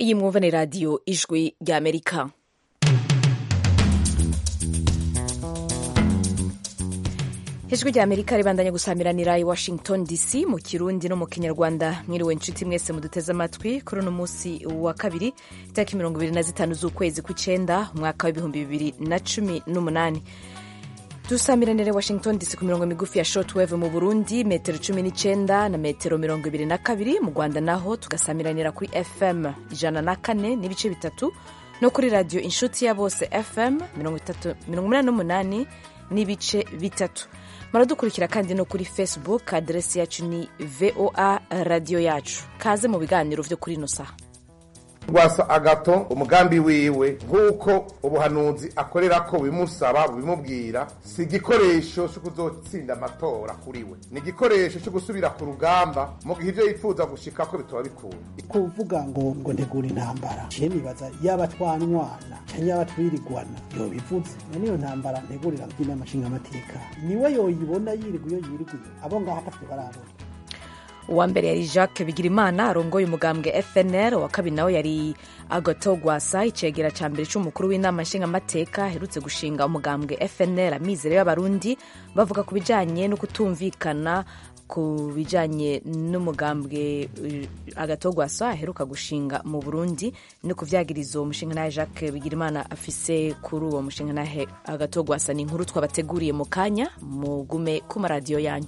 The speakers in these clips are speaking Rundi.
Iyi mwumva ni radiyo ijwi ry'Amerika. Ijwi ry'Amerika ribandanya gusamiranira i Washington DC mu Kirundi no mu Kinyarwanda. Mwiriwe inshuti mwese muduteze amatwi kuri uno munsi wa kabiri itariki 25 z'ukwezi kw'icenda umwaka w'2018. Dusamiranire Washington DC ku mirongo migufi ya shortwave mu Burundi metero 19 na metero 22, mu Rwanda naho tugasamiranira kuri FM 104 n'ibice bitatu no kuri radio inshuti ya bose FM 88 n'ibice bitatu. Maradukurikira kandi no kuri Facebook, adresi yacu ni VOA radio yacu. Kaze mu biganiro vyo kuri no saha. Rwasa Agathon umugambi wiwe nk'uko ubuhanuzi akorera ko bimusaba bimubwira si igikoresho cyo kuzotsinda amatora kuri we, ni igikoresho cyo gusubira ku rugamba mu gihe ivyo yifuza gushika ko bitoba bikunda. Kuvuga ngo ntegura intambara nibaza yaba twanwana cyangwa yaba twirigwana yo bivuze niyo ntambara ntegurira by'inamashinga amateka niwe yoyibona yiriguye abo ngaho atafite barabona. Uwa mbere yari Jacques Bigirimana arongoye umugambwe FNL, wa kabiri nawe yari Agathon Rwasa icegera ca mbere c'umukuru w'inama nshingamateka herutse gushinga umugambwe FNL amizero y'abarundi, bavuga ku bijanye no kutumvikana ku bijanye n'umugambwe Agathon Rwasa aheruka gushinga mu Burundi no kuvyagiriza umushinga Jacques Bigirimana afise kuri uwo mushinga Agathon Rwasa. Ni inkuru twabateguriye mu kanya, mugume ku maradiyo yanyu.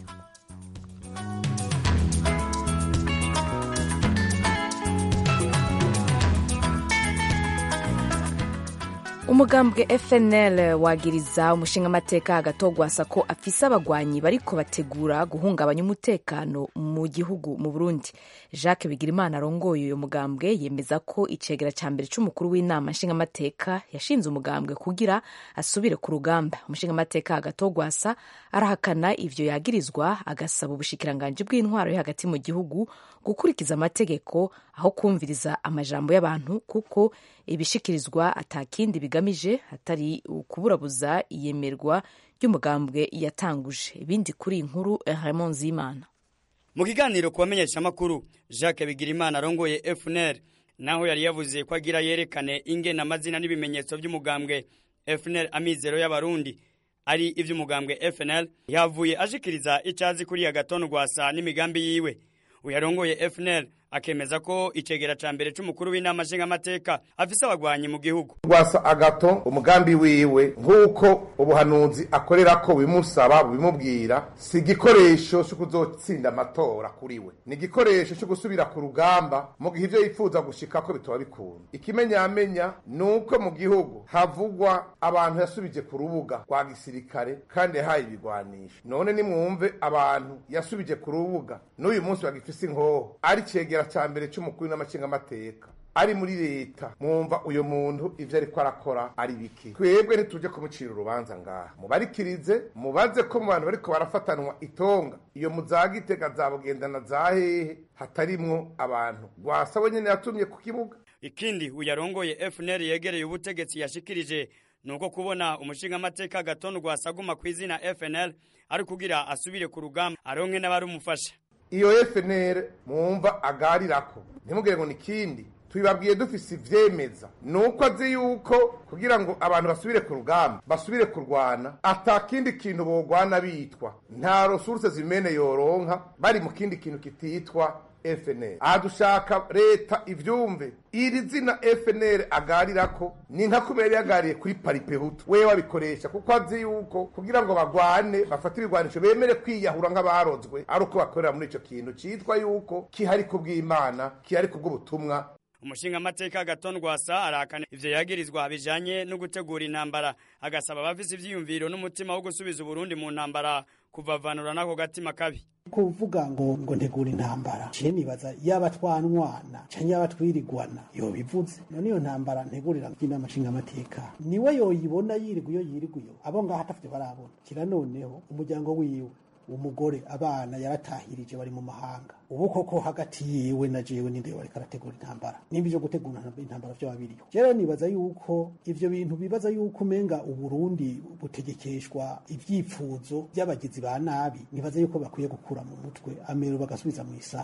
Umugambwe FNL wagiriza umushingamateka Agathon Rwasa ko afise abagwanyi bariko bategura guhungabanya umutekano mu gihugu mu Burundi. Jacques Bigirimana arongoye uyo mugambwe yemeza ko icegera ca mbere c'umukuru w'inama nshingamateka yashinze umugambwe kugira asubire ku rugamba. Umushingamateka Agathon Rwasa arahakana ivyo yagirizwa, agasaba ubushikiranganje bw'intwaro yo hagati mu gihugu gukurikiza amategeko aho kumviriza amajambo y'abantu, kuko ibishikirizwa atakindi bigamije atari ukuburabuza iyemerwa ry'umugambwe yatanguje. Ibindi kuri inkuru Raymond Zimana. Mu kiganiro kubamenyesha makuru, Jacques Bigirimana arongoye FNL naho yari yavuze ko agira yerekane ingena amazina n'ibimenyetso by'umugambwe FNL amizero y'abarundi ari ivy'umugambwe FNL, yavuye ashikiriza icazi kuri Agathon Rwasa n'imigambi yiwe. Uyarongoye FNL akemeza ko icegera ca mbere c'umukuru w'inama nshingamateka afise abagwanyi mu gihugu. Rwasa Agathon umugambi wiwe nk'uko ubuhanuzi akorera ko bimusaba bimubwira si igikoresho cyo kuzotsinda amatora kuri we, ni igikoresho cyo gusubira ku rugamba mu gihe ivyo yifuza gushika ko bitoba bikunda. Ikimenyamenya nuko mu gihugu havugwa abantu yasubije ku rubuga rwa gisirikare kandi yahaye ibigwanisho. None nimwumve abantu yasubije ku rubuga n'uyu munsi bagifise inkoho ari cegera ca mbere c'umukuru n'amashingamateka ari muri leta, mwumva uyo muntu ivyo ariko arakora ari biki? Twebwe ntituje kumucira urubanza ngaha, mubarikirize mubaze ko mu bantu bariko barafatanwa itonga iyo muzagitega zabugendana zahehe hatarimwo abantu Rwasa we nyene yatumye ku kibuga. Ikindi uyarongoye FNL yegereye ubutegetsi yashikirije nuko kubona umushingamateka Agathon Rwasa aguma kw'izina FNL ari kugira asubire ku rugamba aronke n'abari umufasha. Iyo FNL mwumva agarirako ntimugire ngo nikindi twibabwiye dufise ivyemeza nuko azi yuko kugira ngo abantu basubire ku rugamba basubire kurwana atakindi kintu bogwana bitwa nta resources zimene yoronka bari mu kindi kintu kititwa FNL. Adushaka leta ivyumve iri zina FNL agarirako ni nka kumera yagariye kuri paripehutu wewe wabikoresha kuko azi yuko kugira ngo bagwane bafate ibigwanisho bemere kwiyahura nk'abarozwe ari uko bakorera muri ico kintu citwa yuko kihari kubw'Imana kihari kubw'ubutumwa. Umushingamateka Agathon Rwasa arakana ivyo yagirizwa bijanye no gutegura intambara, agasaba abafise ivyiyumviro n'umutima wo gusubiza Burundi mu ntambara kuvavanura nako gatima kabi. Kuvuga ngo ntegura intambara nibaza yaba twanwana cyangwa yaba twirigwana yo bivuze niyo ntambara ntegurira by'inamashinga amateka niwe yoyibona yiriguye abo ngaho atafite barabona. Kira noneho umuryango wiwe umugore abana yaratahirije bari mu mahanga, ubu koko hagati yiwe na jewe ninde wari karategura intambara nimba ivyo gutegura intambara vyo babiriyo. Rero nibaza yuko ivyo bintu bibaza yuko umenga Uburundi butegekeshwa ivyipfuzo by'abagizi ba nabi, nibaza yuko bakwiye gukura mu mutwe amero bagasubiza mu isaho.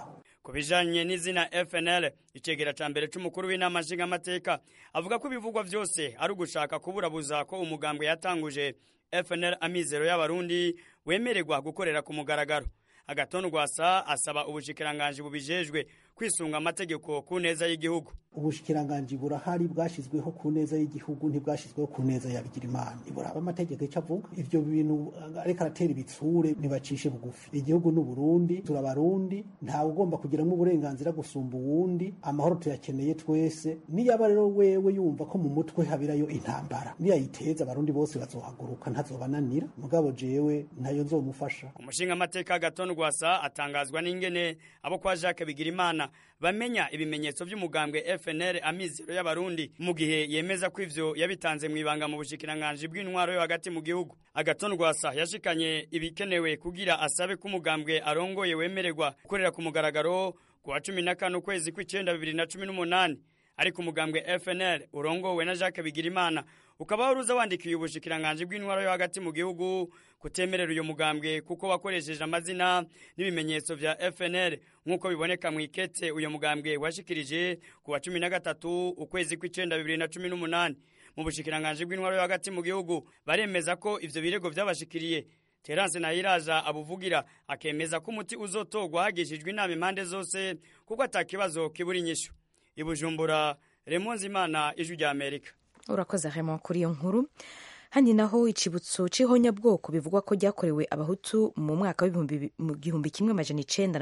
ku bijanye n'izina FNL icegera ca mbere c'umukuru w'inama nshingamateka avuga ko ibivugwa vyose ari ugushaka kuburabuza ko umugambwe yatanguje FNL Amizero y'Abarundi wemererwa gukorera ku mugaragaro. Agathon Rwasa asaba ubushikiranganji bubijejwe kwisunga amategeko ku neza y'igihugu. Ubushikiranganji burahari bwashizweho ku neza y'igihugu ntibwashizweho ku neza ya Bigirimana. Iburaba amategeko icavuga ivyo bintu areka aratera ibitsure nibacishe bugufi. Igihugu n'u Burundi turabarundi nta ugomba kugiramwo uburenganzira gusumba uwundi, amahoro tuyakeneye twese. Niyaba rero wewe yumva ko mu mutwe habirayo intambara niyayiteza abarundi bose bazohaguruka ntazobananira, mugabo jewe ntayo nzomufasha. Umushinga amateka Agathon Rwasa atangazwa n'ingene abo kwa Jacques Bigirimana bamenya ibimenyetso by'umugambwe FNL Amizero y'Abarundi mu gihe yemeza ko ivyo yabitanze mu ibanga mu bushikiranganji bw'intwaro yo hagati mu gihugu. Agathon Rwasa yashikanye ibikenewe kugira asabe ko umugambwe arongoye wemererwa gukorera ku mugaragaro ku wa 15 ukwezi kw'icenda 2018, ariko umugambwe FNL urongowe na Jacques Bigirimana ukaba waruza wandikiye ubushikiranganji bw'intwaro yo hagati mu gihugu kutemerera uyo mugambwe kuko wakoresheje amazina n'ibimenyetso vya FNL nkuko biboneka mu ikete uyo mugambwe washikirije ku wa 13 ukwezi kw'icenda 2018. Mu bushikiranganji bw'intwaro yo hagati mu gihugu baremeza ko ivyo birego vyabashikiriye. Terence Nahiraja abuvugira akemeza ko umuti uzotogwa hagishijwe inama impande zose kuko atakibazo kiburi inyishu. Ibujumbura, Raymond Zimana, Ijwi rya Amerika. Urakoze Raymond kuri iyo nkuru. Handi naho icibutso c'ihonyabwoko bivugwa ko ryakorewe abahutu mu mwaka w'igihumbi kimwe amajana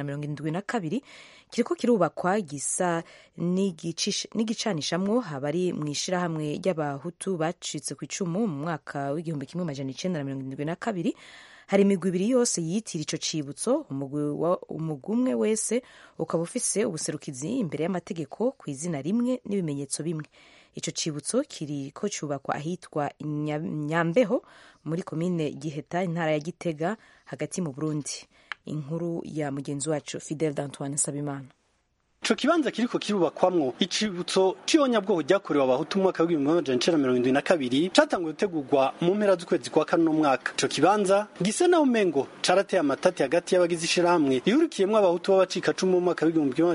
1972 kiriko kirubakwa gisa n'igicanishamwo habari mw'ishirahamwe ry'abahutu bacitse ku icumu mu mwaka w'igihumbi kimwe amajana 1972. Hari imigwi ibiri yose yitira ico cibutso, umugwi umwe wese ukaba ufise ubuserukizi imbere y'amategeko ku izina rimwe n'ibimenyetso bimwe. Ico cibutso kiriko cubakwa ahitwa Nyambeho muri komine Giheta intara ya Gitega hagati mu Burundi. Inkuru ya mugenzi wacu Fidel D'Antoine Sabimana. Ico kibanza kiriko kirubakwamwo icibutso c'ihonyabwoko ryakorewe abahutu mu mwaka w'1972 catanguye gutegurwa mu mpera z'ukwezi kwa kane no mwaka. Ico kibanza gisa naho umengo carateye amatati hagati y'abagize ishirahamwe rihurikiyemwo abahutu b'abacikacumu mu mwaka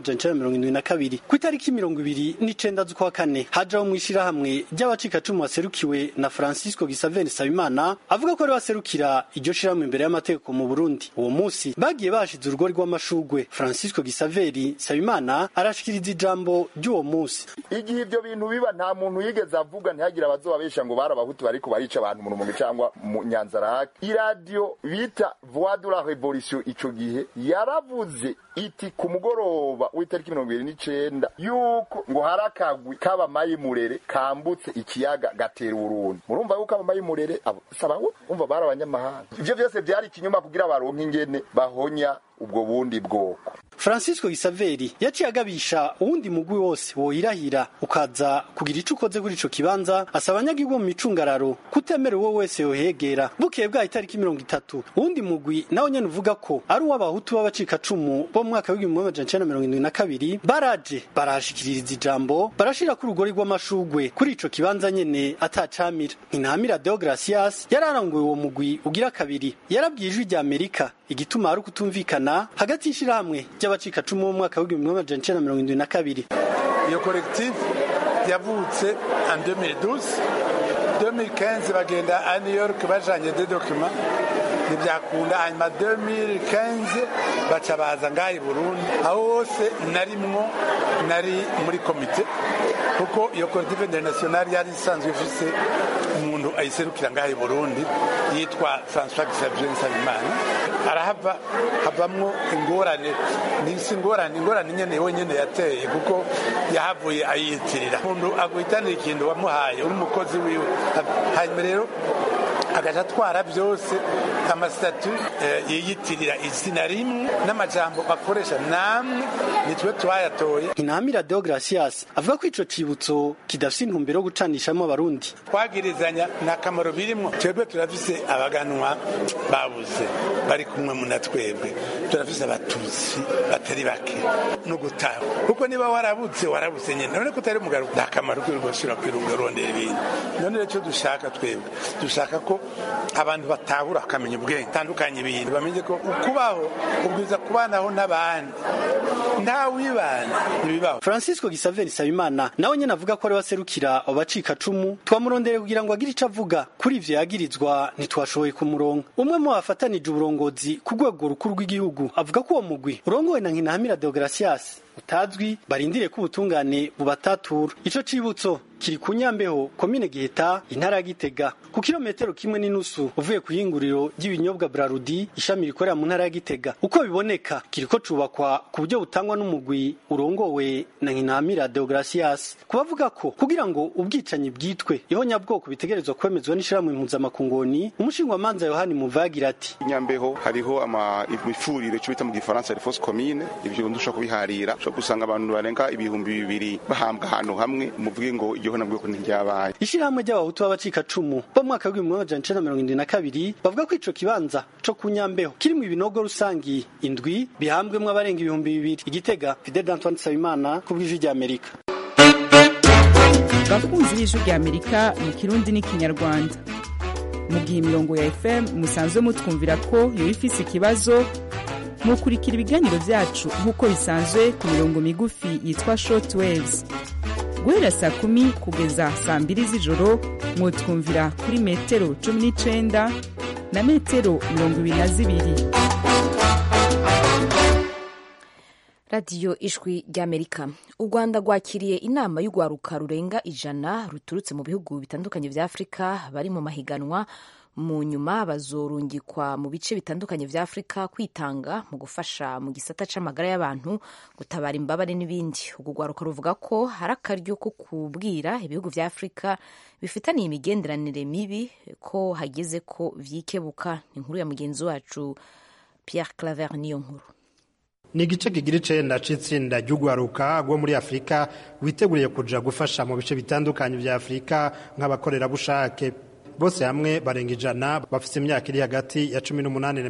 w'1972. Ku itariki 29 z'ukwa kane hajaho mw'ishirahamwe ry'abacikacumu baserukiwe na Francisco Gisaveni Sabimana avuga ko ari baserukira iryo shirahamwe imbere y'amategeko mu Burundi. Uwo musi bagiye bashize urugori rw'amashugwe. Francisco Gisaveni Sabimana arashikiriza ijambo ry'uwo munsi. Igihe ivyo bintu biba nta muntu yigeze avuga ntihagira abazobabesha ngo barabahutu bariko barica abantu mu Rumonge cyangwa mu Nyanzarake. Iradio bita Voix de la Révolution ico gihe yaravuze iti ku mugoroba w'itariki 29 yuko ngo harakagwi k'abamayi murere kambutse ikiyaga gatera Urundi. Murumva yuko abamayi murere sabaho umva barabanyamahanga. Ivyo byose byari ikinyoma kugira baronke ingene bahonya ubwo bundi bwoko. Francisco Gisaveri yaciye agabisha uwundi mugwi wose woyirahira ukaza kugira ico ukoze kuri ico kibanza, asaba abanyagihugu mu micungararo kutemera uwo wese yohegera. Bukeye bwa itariki 30 uwundi mugwi nawo nyene uvuga ko ari uw'abahutu b'abacikacumu bo mu mwaka w'1972 baraje barashikiririza ijambo barashira ku rugori rw'amashugwe kuri ico kibanza nyene atacamira. Intamira Deogracias yararanguye uwo mugwi ugira kabiri yarabwiye Ijwi rya Amerika igituma ari kutumvikana hagati y'ishirahamwe ry'abacikacumu mu mwaka w'1972. Iyo collectif yavutse en 2012 2015 bagenda à New York bajanye des documents ntibyakunda, hanyuma 2015 baca baza ngaha i Burundi. Aho hose nari muri komite kuko iyo collectif internationale yari isanzwe ifise umuntu ayiserukira ngaha i Burundi yitwa François Xavier Nsabimana. Arahava havamwo ingorane nyene wenyene yateye kuko yahavuye ayitirira umuntu aguhitanira ikintu wamuhaye uri umukozi wiwe, hanyuma rero agaca atwara byose amasitatu yiyitirira izina rimwe n'amajambo bakoresha namwe nitwe twayatoye. Intamira Deogracias avuga ko ico cibutso kidafise intumbero yo gucanishamo abarundi. Twagirizanya n'akamaro birimwo, twebwe turafise abaganwa babuze bari kumwe muna twebwe, turafise abatutsi batari bake no gutaha kuko niba warabuze nyene none ko utari mugaruka n'akamaro ko gushyira kwirunga rondera ibintu. None rero dushaka twebwe dushaka ko abantu batahura akamenya ubwenge tandukanye ibintu bamenye ko ukubaho ubwiza kubanaho n'abandi nta wibana ntibibaho. Francisco Gisaveri Sabimana nawe nyene avuga ko ari waserukira abacika cumu twamurondereye kugira ngo agire ico avuga kuri ivyo yagirizwa ntitwashoboye kumuronka. Umwe mu bafatanije uburongozi ku rwego rukuru rw'igihugu avuga ko uwo mugwi urongowe na Nkinahamira Deogracias utazwi barindire ko ubutungane bubatatura. Ico cibutso kiri ku Nyambeho komine Giheta intara ya Gitega ku kilometero kimwe n'inusu uvuye ku yinguriro ry'ibinyobwa Brarudi ishami rikorera mu ntara ya Gitega. Uko biboneka kiriko cubakwa ku buryo butangwa n'umugwi urongowe na Nkinahamira Deogracias kubavuga ko kugira ngo ubwicanyi bwitwe ihonyabwoko bitegerezwa kwemezwa n'ishirahamwe impuzamakungoni. Umushingwamanza Yohani Muvagira ati Nyambeho hariho imifurire cyo bita mu Gifaransa les fausses communes, ivyo ndusha kubiharira cyo gusanga abantu barenga ibihumbi 200 bahambwa hano hamwe muvuge ngo iryo honabwoko ntiryabaye. Ishirahamwe ry'abahutu b'abacika cumu bo mu mwaka w'1972 bavuga ko ico kibanza co ku Nyambeho kirimo ibinogo rusangi indwi bihambwemwe abarenga ibihumbi 200. Igitega Fidel Antoine Sabimana ku bw'ijwi rya Amerika. Bakunzi b'ijwi rya Amerika mu Kirundi n'ikinyarwanda mu gihe imirongo ya FM musanzwe mutwumvira ko yo ifise ikibazo mukurikira ibiganiro vyacu nk'uko bisanzwe ku mirongo migufi yitwa short waves guhera saa 10 kugeza saa 2 z'ijoro mwotwumvira kuri metero 19 na metero 22. radiyo ijwi ry'Amerika. U Rwanda rwakiriye inama y'urwaruka rurenga 100 ruturutse mu bihugu bitandukanye vya Afrika bari mu mahiganwa. Mu nyuma bazorungikwa mu bice bitandukanye vya Afrika kwitanga mu gufasha mu gisata c'amagara y'abantu, gutabara imbabare n'ibindi. Ubwo rwaruka ruvuga ko hari akaryo ko kubwira ibihugu vya Afrika bifitaniye imigenderanire mibi ko hageze ko vyikebuka. Inkuru ya mugenzi wacu Pierre Claver niyo nkuru. Ni igice kigira 9 c'itsinda ry'urwaruka rwo muri Afrika witeguriye kuja gufasha mu bice bitandukanye vya Afrika nk'abakorerabushake. Bose hamwe barenga 100 bafite imyaka iri hagati ya 18 na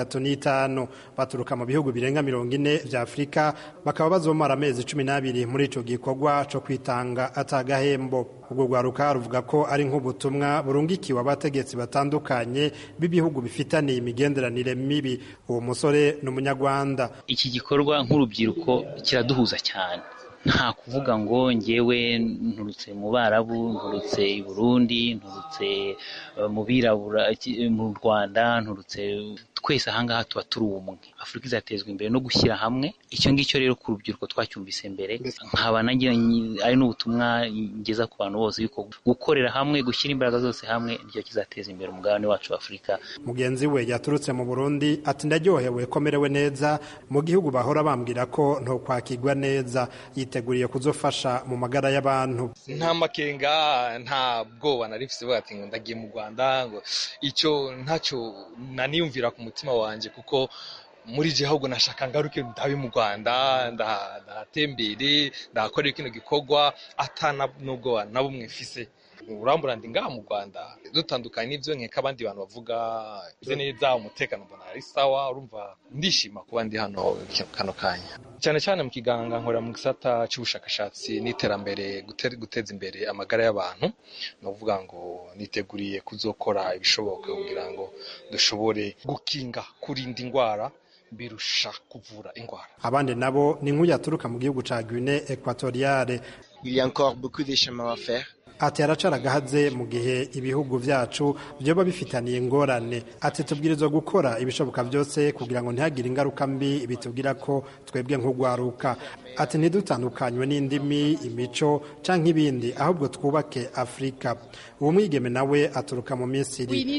35 baturuka mu bihugu birenga 40 vya Afrika, bakaba bazomara amezi 12 muri ico gikorwa co kwitanga atagahembo. Ubwo rwaruka ruvuga ko ari nk'ubutumwa burungikiwe abategetsi batandukanye b'ibihugu bifitaniye imigenderanire mibi. Uwo musore ni umunyarwanda. Iki gikorwa nk'urubyiruko kiraduhuza cyane. Nta kuvuga ngo ngewe nturutse mu Barabu, nturutse i Burundi, nturutse mu birabura mu Rwanda, nturutse twese ahangaha tuba turi umwe. Afrika izatezwa imbere no gushyira hamwe. Icyo ngicyo rero ku rubyiruko twacyumvise mbere, nkaba nagiye ari n'ubutumwa ngeza ku bantu bose yuko gukorera hamwe, gushyira imbaraga zose hamwe nicyo kizateza imbere umugabane wacu wa Afrika. Mugenzi we yaturutse mu Burundi ati ndaryohewe komerewe neza mu gihugu bahora bambwira ko nto kwakirwa neza, yiteguriye kuzofasha mu magara y'abantu. Nta makenga nta bwoba narifise bati ngo ndagiye mu Rwanda ngo icyo ntacyo naniyumvira ku mutima wanje, kuko muri je ahubwo nashaka ngaruke ndabe mu Rwanda ndatembere ndakorera kino gikorwa atana nubwo na bumwe mfise. Urambura ndi ngaha mu Rwanda dutandukanye n'ivyo nkeka abandi bantu bavuga neza umutekano mbona ari sawa. Urumva ndishima kuba ndi hano kano kanya, cyane cyane mu kiganga nkora mu gisata cy'ubushakashatsi n'iterambere guteza imbere amagara y'abantu. No kuvuga ngo niteguriye kuzokora ibishoboka kugira ngo dushobore gukinga kurinda indwara birusha kuvura indwara. Abandi nabo ni nk'uyaturuka mu gihugu ca Guinée Equatoriale. Il y a encore beaucoup de chemin à faire. Ati aracaragahaze mu gihe ibihugu vyacu byoba bifitaniye ingorane. Ati tubwirizwa gukora ibishoboka byose kugira ngo ntihagire ingaruka mbi bitubwira ko twebwe nk'urwaruka. Ati ntidutandukanywe n'indimi, imico canke ibindi, ahubwo twubake Afrika. Uwo mwigeme nawe aturuka mu Misiri.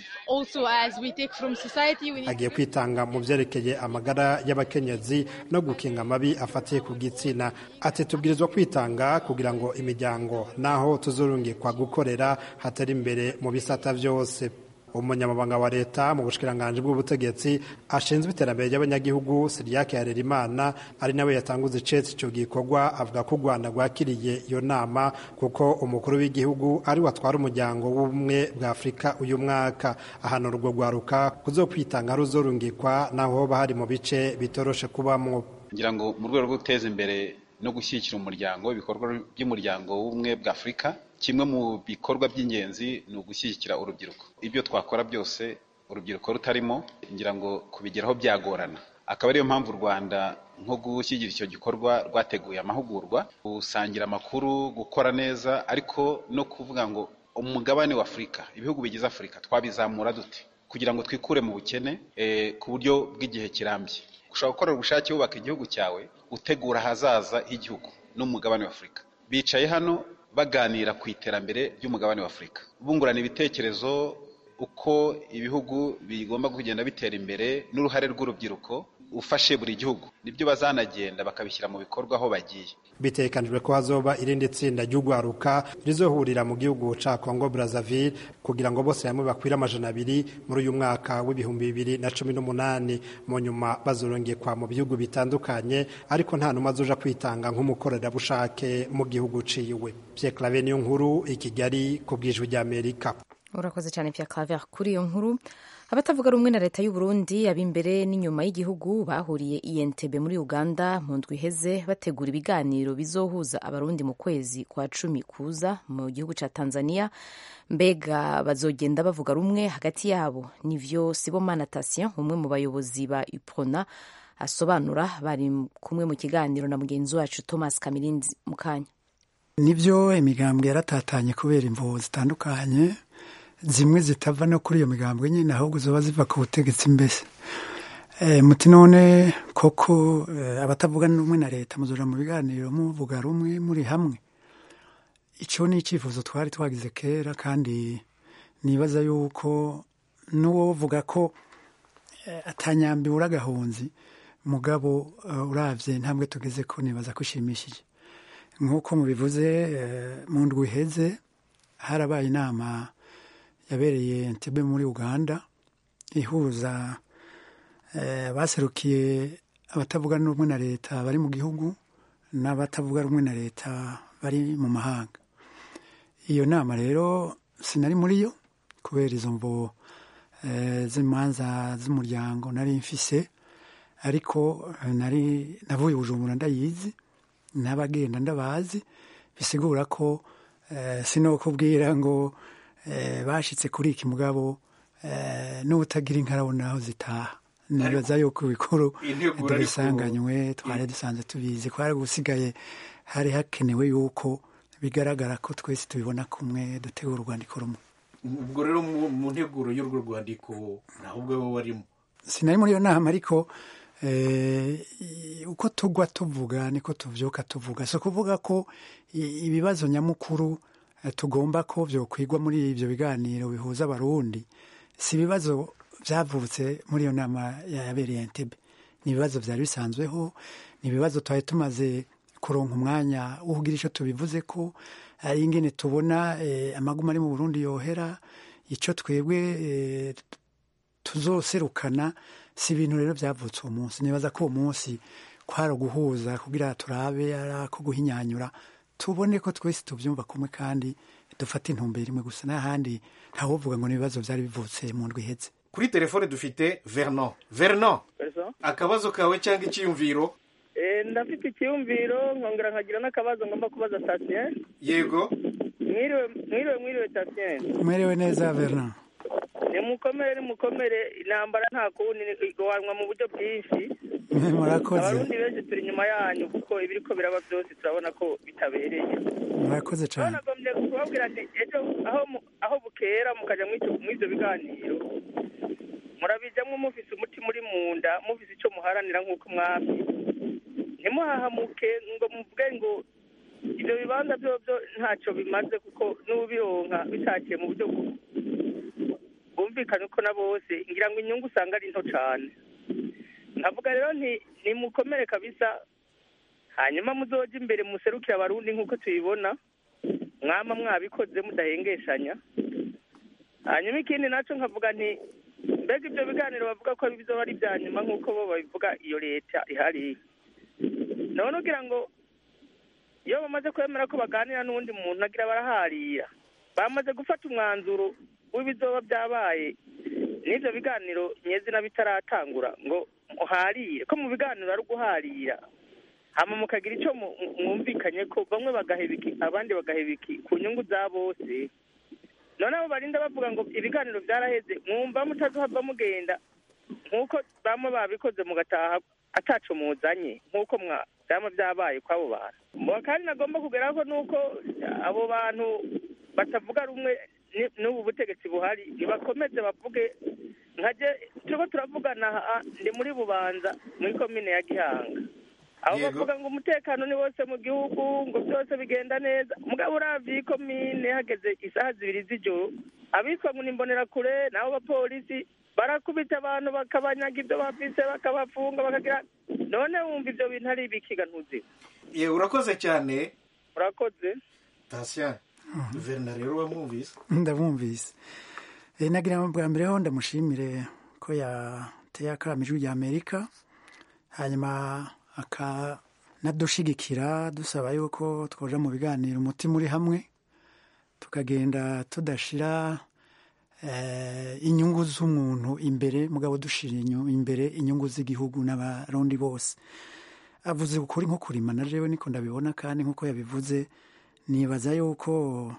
Agiye kwitanga mu vyerekeye amagara y'abakenyezi no gukinga amabi afatiye ku gitsina. Ati tubwirizwa kwitanga kugira ngo imiryango naho tuzurungikwa gukorera hatari imbere mu bisata vyose. Umunyamabanga wa leta mu bushikiranganje bw'ubutegetsi ashinzwe iterambere ry'abanyagihugu Siriake Harerimana ari nawe yatanguze icetse ico gikorwa, avuga ko u Rwanda rwakiriye iyo nama kuko umukuru w'igihugu ari watwara umuryango w'ubumwe bwa Afrika uyu mwaka. Ahantu urwo rwaruka kuzokwitanga ruzorungikwa naho bahari mu bice bitoroshe kubamwo. Ngira ngo mu rwego rwo guteza imbere no gushyigikira umuryango, ibikorwa by'umuryango w'ubumwe bwa Afurika. Kimwe mu bikorwa by'ingenzi ni ugushyigikira urubyiruko. Ibyo twakora byose urubyiruko rutarimo, ngira ngo kubigeraho byagorana. Akaba ariyo mpamvu u Rwanda nko gushyigikira icyo gikorwa rwateguye amahugurwa, gusangira amakuru, gukora neza, ariko no kuvuga ngo umugabane wa Afurika, ibihugu bigize Afurika twabizamura dute kugira ngo twikure mu bukene ku buryo bw'igihe kirambye. Ushobora gukorera ubushake wubaka igihugu cyawe, utegura ahazaza h'igihugu n'umugabane wa Afurika. Bicaye hano baganira ku iterambere ry'umugabane wa Afurika, bungurana ibitekerezo uko ibihugu bigomba kugenda bitera imbere n'uruhare rw'urubyiruko ufashe buri gihugu. Nibyo bazanagenda bakabishyira mu bikorwa aho bagiye. Bitekanijwe ko hazoba irindi tsinda ry'ugwaruka rizohurira mu gihugu ca Congo Brazzaville kugira ngo bose hamwe bakwira 200 muri uyu mwaka w'2018. Mu nyuma bazorongekwa mu bihugu bitandukanye, ariko nta numwe azoja kwitanga nk'umukorerabushake mu gihugu ciwe. Pierre Claver niyo nkuru i Kigali ku bw'ijwi ry'Amerika. Urakoze cyane Pierre Claver kuri iyo nkuru. Abatavuga rumwe na leta y'u Burundi ab'imbere n'inyuma y'igihugu bahuriye i Entebbe muri Uganda mu ndwi iheze bategura ibiganiro bizohuza abarundi mu kwezi kwa 10 kuza mu gihugu ca Tanzania. Mbega bazogenda bavuga rumwe hagati yabo? Nivyo Sibomana Tatien, umwe mu bayobozi ba UPRONA, asobanura. Bari kumwe mu kiganiro na mugenzi wacu Thomas Kamirindi mukanya. Nivyo imigambwe yaratatanye kubera imvo zitandukanye, zimwe zitava no kuri iyo migambwe nyine ahubwo zoba ziva ku butegetsi mbese. Muti none koko abatavuga rumwe na leta muzoja mu biganiro muvuga rumwe muri hamwe? Ico ni icifuzo twari twagize kera, kandi nibaza yuko n'uwovuga ko atanyambi uragahunzi mugabo uravye ntambwe tugeze ko nibaza kushimishije. Nk'uko mubivuze mu ndwi iheze harabaye inama yabereye Entebbe muri Uganda ihuza baserukiye abatavuga rumwe na leta bari mu gihugu n'abatavuga rumwe na leta bari mu mahanga. Iyo nama rero sinari muri yo kubera izo mvo z'imanza z'umuryango nari mfise, ariko navuye Bujumbura ndayizi, n'abagenda ndabazi, bisigura ko sinokubwira ngo bashitse kuri iki mugabo n'ubutagira inkarabona aho zitaha. Nibaza yuko ibikuru dubisanganywe twari dusanzwe tubizi, kwari gusigaye hari hakenewe yuko bigaragara ko twese tubibona kumwe dutegura urwandiko rumwe. Ubwo rero mu nteguro y'urwo rwandiko nahubwo wowe warimo? Sinari muri iyo nama, ariko uko tugwa tuvuga niko tuvyuka tuvuga. So kuvuga ko ibibazo nyamukuru tugomba ko vyokwigwa muri ivyo biganiro bihuza abarundi si ibibazo vyavutse muri iyo nama yabereye Entebbe. Ni ibibazo vyari bisanzweho, ni ibibazo twari tumaze kuronka umwanya wo kugira ico tubivuze ko, ari ingene tubona amaguma ari mu Burundi yohera, ico twebwe tuzoserukana. Si ibintu rero vyavutse uwo munsi. Nibaza ko uwo munsi kwari guhuza kugira turabe arako guhinyanyura, tubone ko twese tuvyumva kumwe kandi dufata intumbero imwe gusa. N'ahandi ntawovuga ngo n'ibibazo vyari bivutse mu ndwi iheze. Kuri telefone dufite Vernon. Akabazo kawe cyangwa icyiyumviro? Ndafite icyiyumviro nkongera nkagira n'akabazo ngomba kubaza Tatien. Yego. Mwiriwe Tatien. Mwiriwe neza Vernon. Mukomere, intambara nta kundi igwanwa mu buryo bwinshi. Murakoze. Abarundi benshi turi nyuma yanyu kuko ibiriko biraba byose turabona ko bitabereye. Murakoze cyane. Nagombye kubabwira nti ejo aho bukera mukaja mw'ivyo biganiro murabijamwo mufise umuti muri munda, mufise ico muharanira nk'uko mwami. Ntimuhahamuke ngo muvuge ngo ivyo bibanza byo ntacyo bimaze kuko n'ubironka bitakiye mu buryo bumvikanye ko na bose ngira ngo inyungu usanga ari nto cyane. Nkavuga rero ni mukomere kabisa, hanyuma muzoje imbere muserukire abarundi nk'uko tubibona, mwama mwabikoze mudahengeshanya. Hanyuma ikindi naco nkavuga nti mbega ibyo biganiro bavuga ko bizoba ari bya nyuma nk'uko bo babivuga iyo leta ihari, none ugira ngo iyo bamaze kwemera ko baganira n'uwundi muntu agira baraharira, bamaze gufata umwanzuro w'ibizoba byabaye n'ibyo biganiro nyezina bitaratangura ngo muharire ko mu biganiro ari guharira, hama mukagira icyo mwumvikanye ko bamwe bagaheba iki abandi bagaheba iki ku nyungu za bose. None abo barinda bavuga ngo ibiganiro byaraheze, mwumva mutazohava mugenda nk'uko bamwe babikoze mugataha ataco muzanye nk'uko byama byabaye kw'abo bantu. Kandi nagomba kugeraho nuko abo bantu batavuga rumwe n'ubu butegetsi buhari nibakomeze bavuge. Nkaje turiko turavugana ndi muri Bubanza muri komine ya Gihanga, aho bavuga ngo umutekano ni wose mu gihugu, ngo byose bigenda neza. Mugabo uravye komine hageze isaha 2 z'ijoro, abitwa ngo nimbonera kure nabo bapolisi barakubita abantu bakabanyaga ibyo bafise bakabafunga bakagira. None wumva ibyo bintu ari ibikiga ntuzi. Urakoze cyane. Urakoze. Tasya Verna rero wamwumvise? Ndamwumvise. Nagira ngo bwa mbere ho ndamushimire ko yateye akamo ijwi rya Amerika, hanyuma akanadushigikira dusaba yuko twoja mu biganiro umutima uri hamwe, tukagenda tudashira inyungu z'umuntu imbere, mugabo dushira imbere inyungu z'igihugu n'abarundi bose. Avuze ukuri nko kurima, na jewe niko ndabibona, kandi nkuko yabivuze nibaza yuko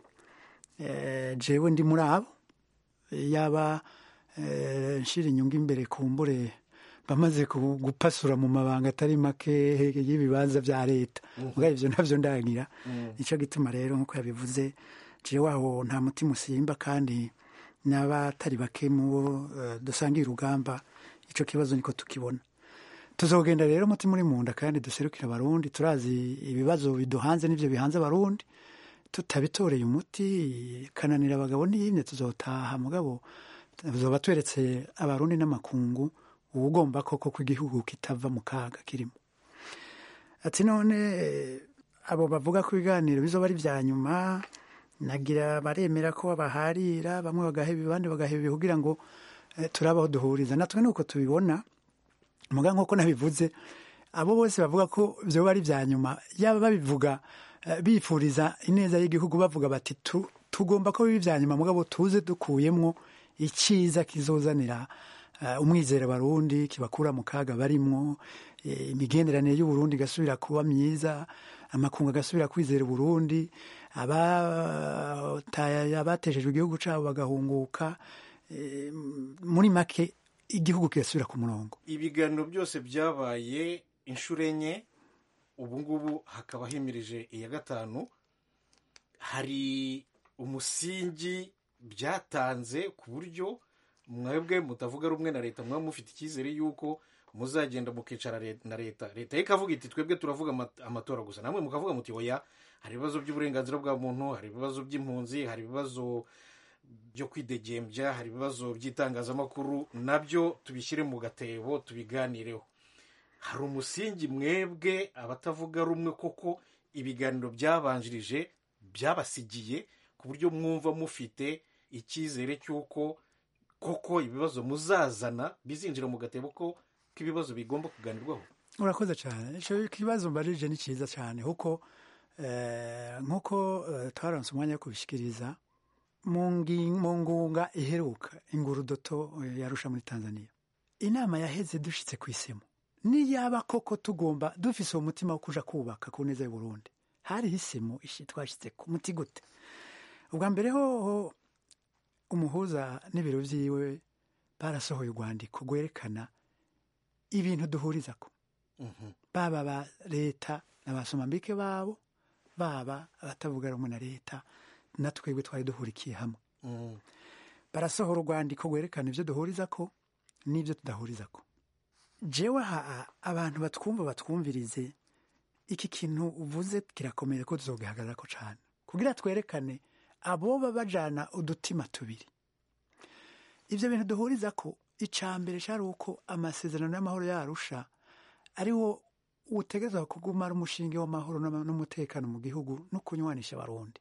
jewe ndi muri abo yaba nshira inyungu imbere kumbure bamaze gupasura mu mabanga atari make y'ibibanza bya leta. Mugabo ivyo navyo ndagira. Nico gituma rero nkuko yabivuze jewe aho nta mutima usimba, kandi n'abatari bake mu dusangiye urugamba ico kibazo niko tukibona. Tuzogenda rero umutima uri munda kandi duserukira abarundi. Turazi ibibazo biduhanze n'ivyo bihanze abarundi, tutabitoreye umuti kananira abagabo n'iyimye tuzotaha. Mugabo tuzoba tweretse abarundi n'amakungu ubugomba koko kw'igihugu kitava mu kaga kirimo. Ati none abo bavuga ko ibiganiro bizoba ari vya nyuma, nagira baremera ko baharira, bamwe bagaheba abandi bagaheba kugira ngo turabaho duhuriza. Natwe nuko tubibona, muga nkuko nabivuze, abo bose bavuga ko vyoba ari vya nyuma, yaba babivuga bifuriza ineza y'igihugu, bavuga bati tugomba ko bibi vya nyuma, mugabo tuze dukuyemwo iciza kizozanira umwizera Barundi, kibakura mu kaga barimwo, imigenderanire y'Uburundi gasubira kuba myiza, amakungu gasubira kwizera Burundi, abateshejwe igihugu cabo bagahunguka, muri make igihugu kirasubira ku murongo. Ibiganiro byose byabaye inshuro enye, ubu ngubu hakaba himirije iya gatanu. Hari umusingi byatanze ku buryo mwebwe mutavuga rumwe na leta mwaba mufite icyizere yuko muzagenda mukicara na leta ikavuga iti twebwe turavuga amatora gusa, namwe mukavuga muti oya, hari ibibazo by'uburenganzira bwa muntu, hari ibibazo by'impunzi, hari ibibazo byo kwidegembya, hari ibibazo by'itangazamakuru, nabyo tubishyire mu gatebo tubiganireho. Hari umusingi mwebwe abatavuga rumwe koko ibiganiro byabanjirije byabasigiye, ku buryo mwumva mufite icyizere cy'uko koko ibibazo muzazana bizinjira mu gatebo ko ibibazo bigomba kuganirwaho? Urakoze cyane. Ico kibazo mbarije ni cyiza cyane, kuko nkuko twaronse umwanya wo kubishikiriza mu ngunga iheruka Ingurudoto yarusha muri Tanzania. Inama yaheze dushitse ku isemo, niyaba koko tugomba dufise umutima wo kuja kubaka ku neza y'u Burundi, hari hisemo twashitse ku muti gute? Ubwa mbere ho umuhuza n'ibiro vyiwe barasohoye urwandiko rwerekana ibintu duhurizako, baba ba leta n'abasomambike babo, baba abatavuga rumwe na leta, natwebwe twari duhurikiye hamwe. Barasohora urwandiko rwerekana ivyo duhurizako n'ivyo tudahurizako. Jewe abantu batwumva batwumvirize, iki kintu uvuze kirakomeye ko tuzogihagararako cane, kugira twerekane aboba bajana udutima tubiri. Ivyo bintu duhurizako, icambere cari uko amasezerano y'amahoro yarusha ariwo utegerezwa kugumara umushinge w'amahoro n'umutekano mu gihugu no kunywanisha abarundi.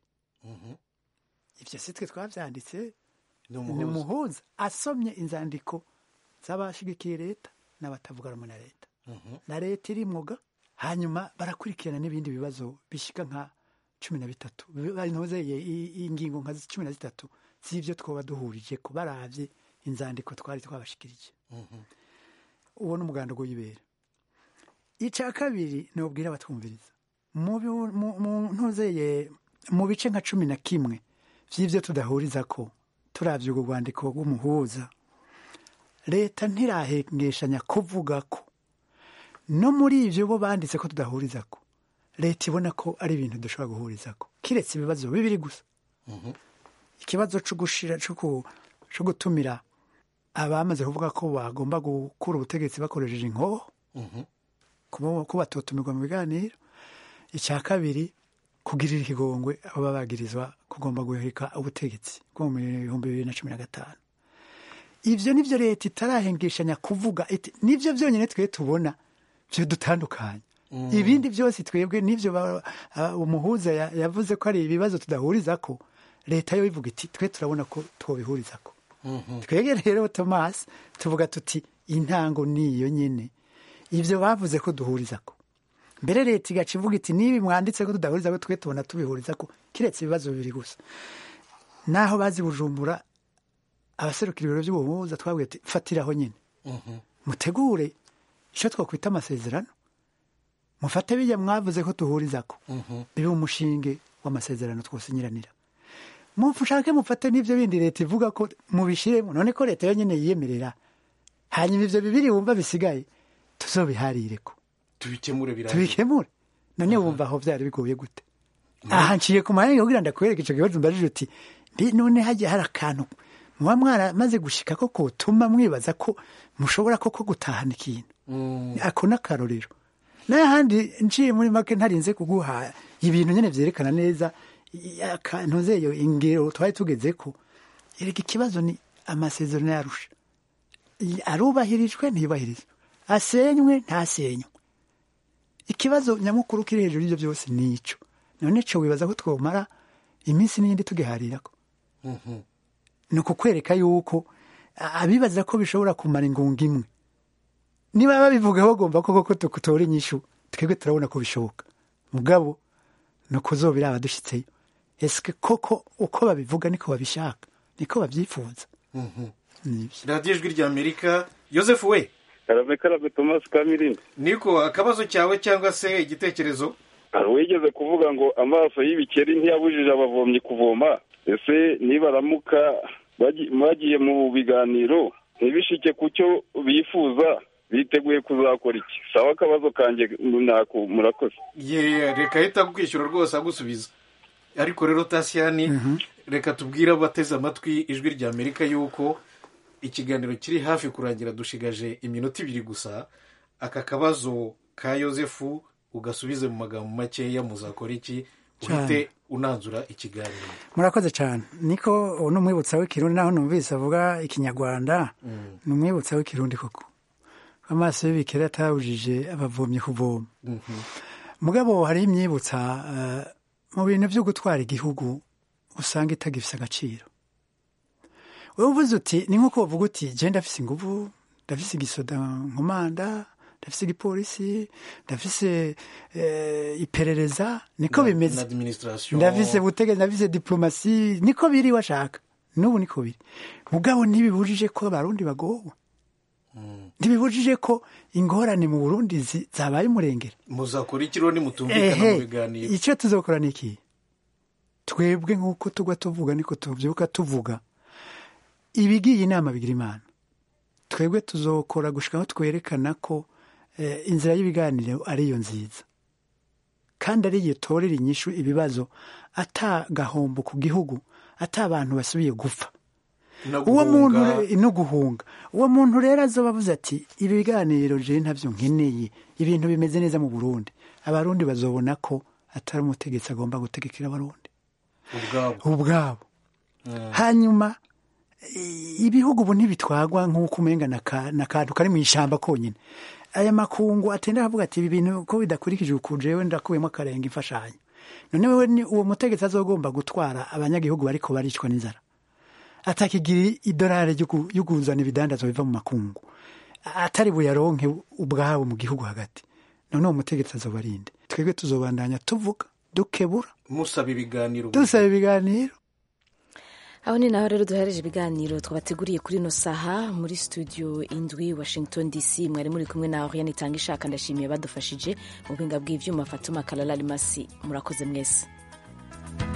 Ivyo sitwe twavyanditse, ni umuhuza asomye inzandiko z'abashigikiye leta n'abatavuga rumwe na leta, na leta irimwoga. Hanyuma barakurikirana n'ibindi bibazo bishika nka 13 banozeye ingingo nka 13 z'ivyo twoba duhurije ko baravye inzandiko twari twabashikirije. Uwo n'umuganda go yibera. icya kabiri nubwira abatwumviriza mu bice nka 11 vy'ivyo tudahuriza ko turavye urwo rwandiko rw'umuhuza leta ntirahengeshanya kuvuga ko no muri ivyo bo banditse ko tudahuriza ko leta ibona ko ari ibintu dushobora guhuriza ko kiretse ibibazo bibiri gusa ikibazo cyo gutumira abamaze kuvuga ko bagomba gukura ubutegetsi bakoresheje inkoho ko batotumirwa mu biganiro. Icya kabiri kugirira ikigongwe abo babagirizwa kugomba guhirika ubutegetsi bwo mu 2015. Ivyo nivyo leta itarahengeshanya kuvuga iti nivyo byonyine twe tubona byo dutandukanye. Ibindi byose twebwe nivyo umuhuza yavuze ko ari ibibazo tudahuriza ko leta yo ivuga iti twe turabona ko twobihuriza ko. Twege rero Thomas tuvuga tuti intango niyo nyene ivyo bavuze ko duhuriza ko. Mbere leta igacivuga iti nibi mwanditse ko tudahuriza ko twe tubona tubihuriza ko kiretse ibibazo bibiri gusa. Naho bazi Bujumbura abaserukira ibiro by'ubuhuza twabwiye ati fatiraho nyene. Mutegure icyo twakwita amasezerano. Mufate bijya mwavuze ko tuhuriza ko. Bibe umushinge w'amasezerano twosinyiranira. Mufushake mufate n'ivyo bindi leta ivuga ko mubishiremo none ko leta yonyene yiyemerera. Hanyuma ivyo bibiri wumva bisigaye tuzobiharire ko. Tubikemure. None wumva aho vyari bigoye gute? Aha nciye ku mahanga kugira ndakwereka ico kibazo mbajije uti none haje hari akantu muba mwaramaze gushika ko kotuma mwibaza ko mushobora koko gutahana ikintu. Ako n'akarorero. N'ahandi nciye muri make ntarinze kuguha ibintu nyene vyerekana neza akantu zeyo ingero twari tugeze ko erega ikibazo ni amasezerano yarusha. Arubahirijwe ntiyubahirizwe. Asenywe ntasenywe. Ikibazo nyamukuru kiri hejuru y'ibyo byose nico. None cyo wibaza ko twomara iminsi n'indi tugiharirako. Nuko kwereka yuko abibaza ko bishobora kumara ingunga imwe. Niba babivuga bagomba koko tukutora inyishu twebwe turabona ko bishoboka. Mugabo nuko zobira abadushitseyo. Eske koko uko babivuga niko babishaka niko babyifuza. Radio Ijwi rya Amerika Joseph we Karame Thomas Kamirindi. Niko akabazo cyawe cyangwa se igitekerezo? Wigeze kuvuga ngo amaso y'ibikeri ntiyabujije abavomyi kuvoma. Ese nibaramuka bagiye mu biganiro ntibishike kucyo bifuza biteguye kuzakora iki? Sawa akabazo kanje nako murakoze. Reka hita kukwishyura rwose agusubiza. Ariko rero Tasiani reka tubwira abateze amatwi Ijwi rya Amerika yuko ikiganiro kiri hafi kurangira dushigaje iminota 2 gusa. Aka kabazo ka Yosefu ugasubize mu magambo makeya muzakora iki uhite unanzura ikiganiro. Murakoze cyane. Niko n'umwibutsa w'ikirundi naho numvise avuga ikinyarwanda n'umwibutsa w'ikirundi koko. Amaso y'ibikere atawujije abavomye kuvoma. Mugabo hari imyibutsa mu bintu byo gutwara igihugu usanga itagifise agaciro. Wewe uvuze uti ni nkuko uvuga uti je ndafise inguvu, ndafise igisoda nkomanda, ndafise igipolisi, ndafise iperereza, niko bimeze. Ndafise butegetsi, ndafise diplomasi, niko biri washaka. Nubu niko biri. Mugabo ntibibujije ko abarundi bagowe. Ntibibujije ko ingorane mu Burundi zabaye umurengera. Muzakora ikiro ni mutumvikana mu biganiro. Icyo tuzokora niki? Twebwe nkuko tugwa tuvuga niko tuvyuka tuvuga. Ibigiye inama bigira imana. Twebwe tuzokora gushikaho twerekana ko inzira y'ibiganiro ari yo nziza. Kandi ari yitorera inyishu ibibazo atagahombo ku gihugu, atabantu basubiye gupfa. Uwo muntu no guhunga. Uwo muntu rero azobavuze ati ibiganiro je ntavyo nkeneye. Ibintu bimeze neza mu Burundi. Abarundi bazobona ko atari umutegetsi agomba gutegekera abarundi. Ubwabo. Hanyuma ibihugu ubu ntibitwagwa nk'uko umenga nakadu kari mu ishamba konyine. Aya makungu atenda avuga ati ibi bintu ko bidakurikije ukujewe ndakuyemo akarenga imfashanyo. None wewe ni uwo mutegetsi azogomba gutwara abanyagihugu bariko baricwa n'inzara. Atakigira idolari y'uguzana ibidandazwa biva mu makungu. Atari buyaronke ubwabo mu gihugu hagati. None uwo mutegetsi azobarinde. Twebwe tuzobandanya tuvuga dukebura. Musaba ibiganiro. Dusaba ibiganiro. aho ni naho rero duhereje ibiganiro twabateguriye kuri ino saha muri studio indwi Washington DC. Mwari muri kumwe na Oriane Itangishaka. Ndashimiye badufashije mu buhinga bw'ivyuma Fatuma Kalala Limasi. Murakoze mwese.